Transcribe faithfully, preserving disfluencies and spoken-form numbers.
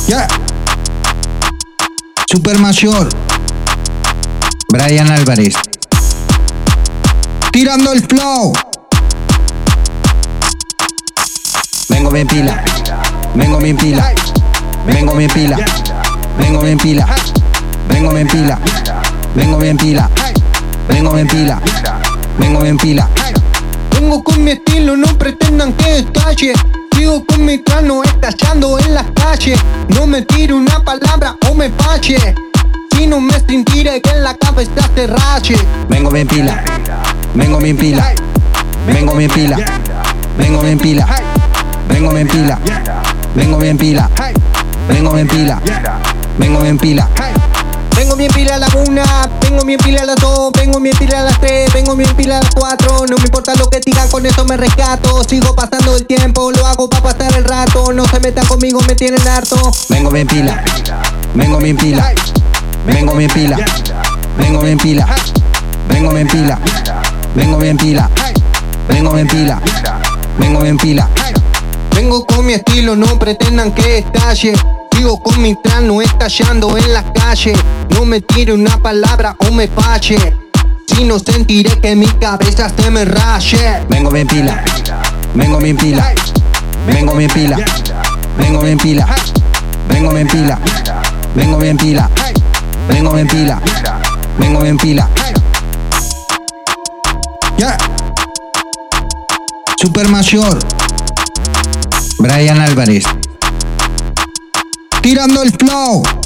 Yeah. Super Mayor. Brian Álvarez. Tirando el flow. Vengo bien pila. Vengo bien pila. Vengo bien pila. Vengo bien pila. Vengo bien pila. Vengo bien pila. Vengo bien pila. Vengo bien pila. Vengo con mi estilo, no pretendan que estalle. Sigo con mi trano estallando en las calles. No me tire una palabra o me falle. Si no me sentiré que en la cabeza se raye. Vengo bien pila. Vengo bien pila. Vengo bien pila. Vengo bien pila. Vengo bien pila. Vengo bien pila. Vengo bien pila. Vengo bien pila. Vengo bien pila a la una, vengo bien pila a las dos, vengo bien pila a las tres, vengo bien pila a las cuatro. No me importa lo que digan, con eso me rescato. Sigo pasando el tiempo, lo hago para pasar el rato. No se metan conmigo, me tienen harto. Vengo bien pila. Vengo bien pila. Vengo bien pila. Vengo bien pila. Vengo bien pila. Vengo bien pila. Vengo bien pila. Vengo bien pila. Vengo con mi estilo, no pretendan que estalle. Sigo con mi trano estallando en las calles. No me tire una palabra o me falle. Si no sentiré que mi cabeza se me raye. Vengo bien pila. Vengo bien pila. Vengo bien pila. Vengo bien pila. Vengo bien pila. Vengo bien pila. Vengo bien pila. Vengo bien pila. Yeah. Super Mayor. Brian Álvarez. Tirando el flow.